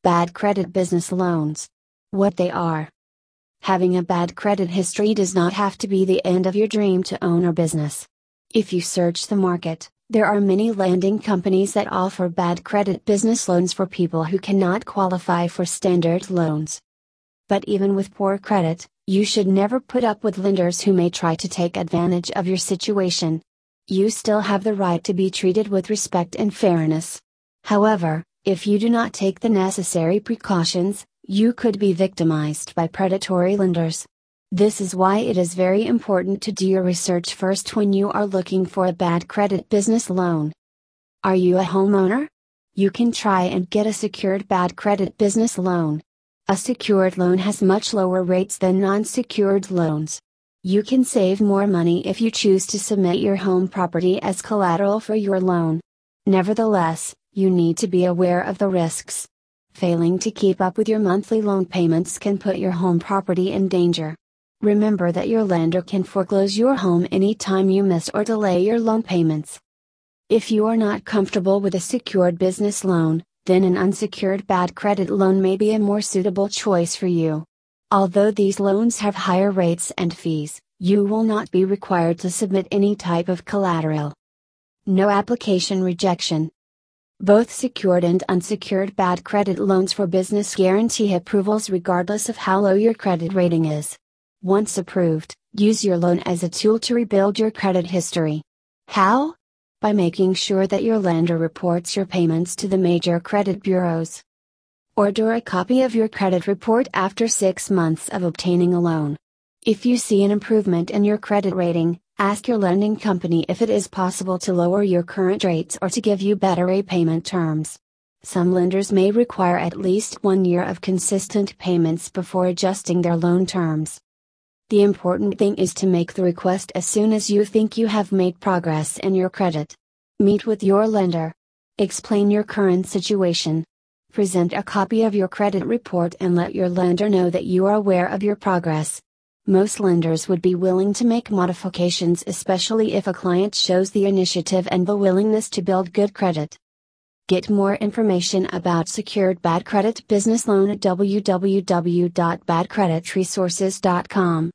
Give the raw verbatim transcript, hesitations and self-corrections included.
Bad credit business loans. What they are. Having a bad credit history does not have to be the end of your dream to own a business. If you search the market, there are many lending companies that offer bad credit business loans for people who cannot qualify for standard loans. But even with poor credit, you should never put up with lenders who may try to take advantage of your situation. You still have the right to be treated with respect and fairness. However, if you do not take the necessary precautions, you could be victimized by predatory lenders. This is why it is very important to do your research first when you are looking for a bad credit business loan. Are you a homeowner? You can try and get a secured bad credit business loan. A secured loan has much lower rates than non-secured loans. You can save more money if you choose to submit your home property as collateral for your loan. Nevertheless, you need to be aware of the risks. Failing to keep up with your monthly loan payments can put your home property in danger. Remember that your lender can foreclose your home anytime you miss or delay your loan payments. If you are not comfortable with a secured business loan, then an unsecured bad credit loan may be a more suitable choice for you. Although these loans have higher rates and fees, you will not be required to submit any type of collateral. No application rejection. Both secured and unsecured bad credit loans for business guarantee approvals regardless of how low your credit rating is. Once approved, use your loan as a tool to rebuild your credit history. How? By making sure that your lender reports your payments to the major credit bureaus. Order a copy of your credit report after six months of obtaining a loan. If you see an improvement in your credit rating, ask your lending company if it is possible to lower your current rates or to give you better repayment terms. Some lenders may require at least one year of consistent payments before adjusting their loan terms. The important thing is to make the request as soon as you think you have made progress in your credit. Meet with your lender. Explain your current situation. Present a copy of your credit report and let your lender know that you are aware of your progress. Most lenders would be willing to make modifications, especially if a client shows the initiative and the willingness to build good credit. Get more information about secured bad credit business loan at w w w dot bad credit resources dot com.